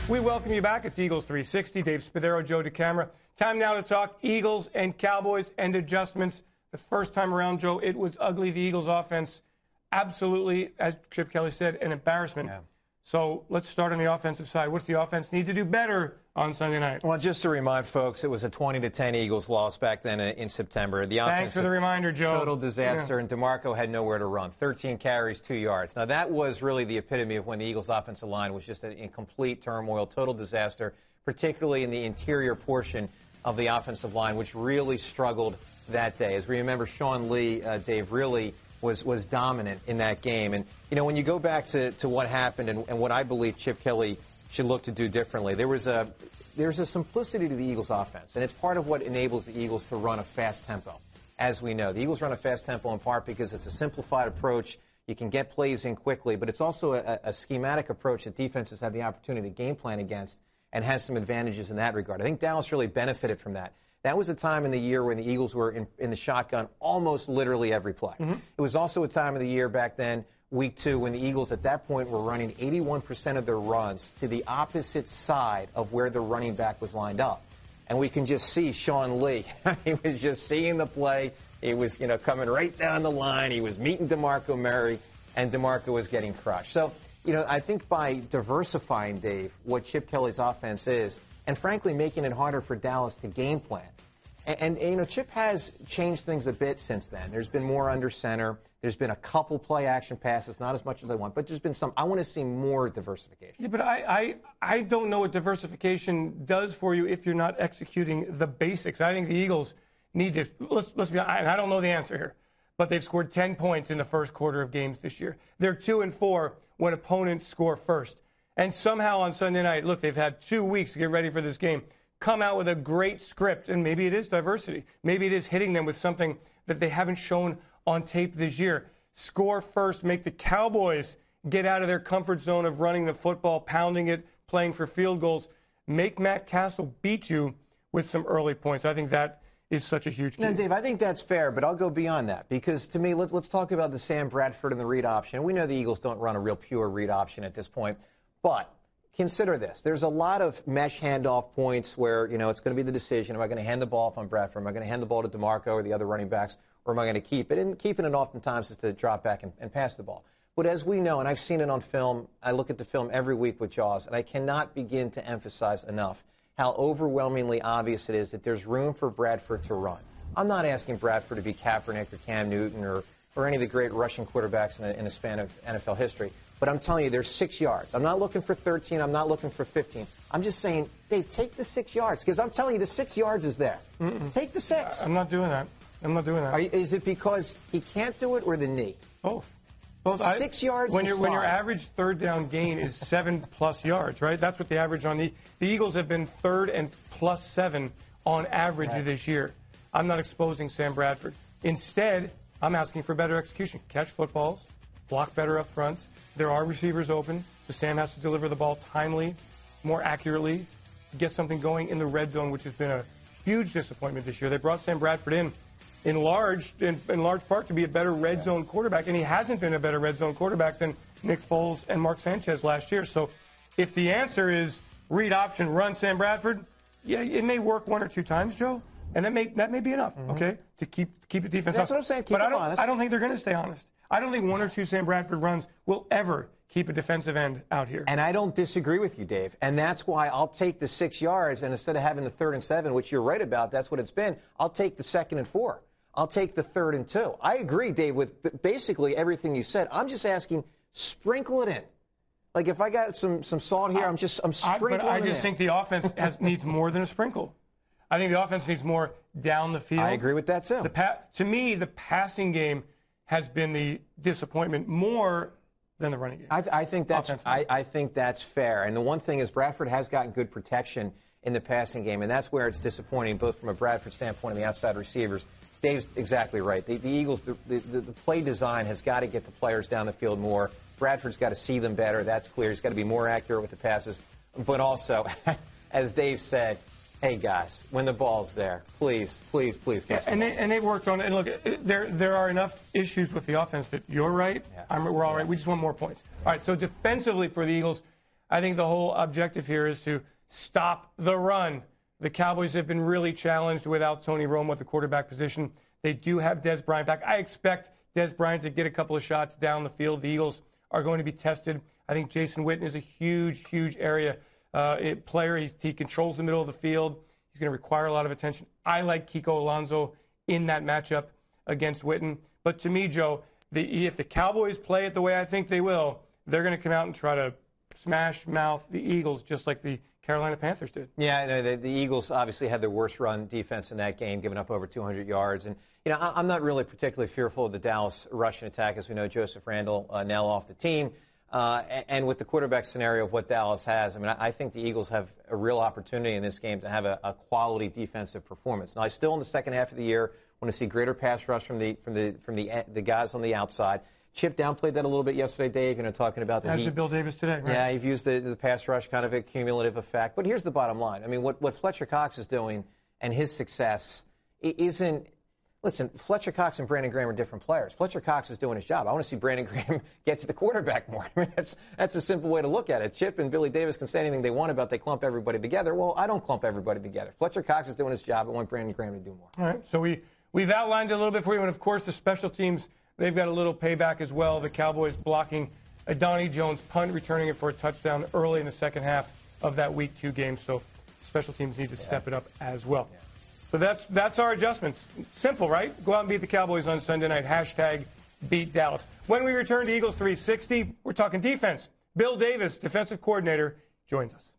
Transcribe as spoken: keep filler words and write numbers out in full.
We welcome you back. It's Eagles three sixty. Dave Spadaro, Joe DeCamara. Time now to talk Eagles and Cowboys and adjustments. The first time around, Joe, it was ugly. The Eagles offense, absolutely, as Chip Kelly said, an embarrassment. Yeah. So let's start on the offensive side. What's the offense need to do better on Sunday night? Well, just to remind folks, it was a twenty to ten Eagles loss back then in September. The Thanks for the reminder, Joe. Total disaster, yeah. and DeMarco had nowhere to run. thirteen carries, two yards. Now, that was really the epitome of when the Eagles' offensive line was just in complete turmoil, total disaster, particularly in the interior portion of the offensive line, which really struggled that day. As we remember, Sean Lee, uh, Dave, really was was dominant in that game. And, you know, when you go back to, to what happened and, and what I believe Chip Kelly should look to do differently, there was a there's a simplicity to the Eagles offense, and it's part of what enables the Eagles to run a fast tempo. As we know, the Eagles run a fast tempo in part because it's a simplified approach. You can get plays in quickly, but it's also a, a schematic approach that defenses have the opportunity to game plan against and has some advantages in that regard. I think Dallas really benefited from that. That was a time in the year when the Eagles were in, in the shotgun almost literally every play. Mm-hmm. It was also a time of the year back then, week two, when the Eagles at that point were running eighty-one percent of their runs to the opposite side of where the running back was lined up. And we can just see Sean Lee. He was just seeing the play. He was, you know, coming right down the line. He was meeting DeMarco Murray, and DeMarco was getting crushed. So, you know, I think by diversifying, Dave, what Chip Kelly's offense is, and frankly making it harder for Dallas to game plan. And, and, you know, Chip has changed things a bit since then. There's been more under center. There's been a couple play action passes, not as much as I want, but there's been some. I want to see more diversification. Yeah, but I, I, I don't know what diversification does for you if you're not executing the basics. I think the Eagles need to, let's, let's be honest, and I don't know the answer here, but they've scored ten points in the first quarter of games this year. They're two and four when opponents score first. And somehow on Sunday night, look, they've had two weeks to get ready for this game, come out with a great script, and maybe it is diversity. Maybe it is hitting them with something that they haven't shown on tape this year. Score first, make the Cowboys get out of their comfort zone of running the football, pounding it, playing for field goals. Make Matt Castle beat you with some early points. I think that is such a huge key. Now, Dave, I think that's fair, but I'll go beyond that because, to me, let's, let's talk about the Sam Bradford and the read option. We know the Eagles don't run a real pure read option at this point, but consider this. There's a lot of mesh handoff points where, you know, it's going to be the decision. Am I going to hand the ball off on Bradford? Am I going to hand the ball to DeMarco or the other running backs? Or am I going to keep it? And keeping it oftentimes is to drop back and, and pass the ball. But as we know, and I've seen it on film, I look at the film every week with Jaws, and I cannot begin to emphasize enough how overwhelmingly obvious it is that there's room for Bradford to run. I'm not asking Bradford to be Kaepernick or Cam Newton or, or any of the great Russian quarterbacks in the, in the span of N F L history. But I'm telling you, there's six yards. I'm not looking for thirteen. I'm not looking for fifteen. I'm just saying, Dave, take the six yards. Because I'm telling you, the six yards is there. Mm-mm. Take the six. I'm not doing that. I'm not doing that. Are you, is it because he can't do it or the knee? Both. Both. Six I, yards when, and when your average third down gain is seven plus yards, right? That's what the average on the the Eagles have been third and plus seven on average right. this year. I'm not exposing Sam Bradford. Instead, I'm asking for better execution. Catch footballs, block better up front. There are receivers open, so Sam has to deliver the ball timely, more accurately, get something going in the red zone, which has been a huge disappointment this year. They brought Sam Bradford in. In large, in, in large part to be a better red zone quarterback, and he hasn't been a better red zone quarterback than Nick Foles and Mark Sanchez last year. So if the answer is read option, run Sam Bradford, yeah, it may work one or two times, Joe, and that may that may be enough, mm-hmm. okay, to keep keep the defense That's up. what I'm saying, keep but them I don't, honest. I don't think they're going to stay honest. I don't think one or two Sam Bradford runs will ever keep a defensive end out here. And I don't disagree with you, Dave. And that's why I'll take the six yards, and instead of having the third and seven, which you're right about, that's what it's been, I'll take the second and four. I'll take the third and two. I agree, Dave, with basically everything you said. I'm just asking, sprinkle it in. Like if I got some some salt here, I, I'm just I'm sprinkling I, but I it just in. think the offense has, needs more than a sprinkle. I think the offense needs more down the field. I agree with that too. The pa- to me, the passing game has been the disappointment more than the running game. I, I think that's I, I think that's fair. And the one thing is Bradford has gotten good protection in the passing game, and that's where it's disappointing, both from a Bradford standpoint and the outside receivers. Dave's exactly right. The, the Eagles, the, the, the play design has got to get the players down the field more. Bradford's got to see them better. That's clear. He's got to be more accurate with the passes. But also, as Dave said, hey, guys, when the ball's there, please, please, please catch yeah, and the they, ball. And they worked on it. And look, there there are enough issues with the offense that you're right. Yeah. I'm, we're all right. We just want more points. All right, so defensively for the Eagles, I think the whole objective here is to stop the run. The Cowboys have been really challenged without Tony Romo at the quarterback position. They do have Dez Bryant back. I expect Dez Bryant to get a couple of shots down the field. The Eagles are going to be tested. I think Jason Witten is a huge, huge area uh, it, player. He, he controls the middle of the field. He's going to require a lot of attention. I like Kiko Alonso in that matchup against Witten. But to me, Joe, the, if the Cowboys play it the way I think they will, they're going to come out and try to smash mouth the Eagles just like the Carolina Panthers did. Yeah, I know the, the Eagles obviously had their worst run defense in that game, giving up over two hundred yards. And, you know, I, I'm not really particularly fearful of the Dallas rushing attack. As we know, Joseph Randle uh, now off the team. Uh, and, and with the quarterback scenario of what Dallas has, I mean, I, I think the Eagles have a real opportunity in this game to have a, a quality defensive performance. Now, I still in the second half of the year want to see greater pass rush from the from the from the the guys on the outside. Chip downplayed that a little bit yesterday, Dave, you know, talking about the As heat. did Bill Davis today, right? Yeah, you've used the, the pass rush, kind of a cumulative effect. But here's the bottom line. I mean, what, what Fletcher Cox is doing and his success isn't – listen, Fletcher Cox and Brandon Graham are different players. Fletcher Cox is doing his job. I want to see Brandon Graham get to the quarterback more. I mean, that's, that's a simple way to look at it. Chip and Billy Davis can say anything they want about they clump everybody together. Well, I don't clump everybody together. Fletcher Cox is doing his job. I want Brandon Graham to do more. All right, so we, we've outlined it a little bit for you. And, of course, the special teams – they've got a little payback as well. The Cowboys blocking a Donnie Jones punt, returning it for a touchdown early in the second half of that week two game. So special teams need to yeah. step it up as well. Yeah. So that's that's our adjustments. Simple, right? Go out and beat the Cowboys on Sunday night. Hashtag beat Dallas. When we return to Eagles three sixty, we're talking defense. Bill Davis, defensive coordinator, joins us.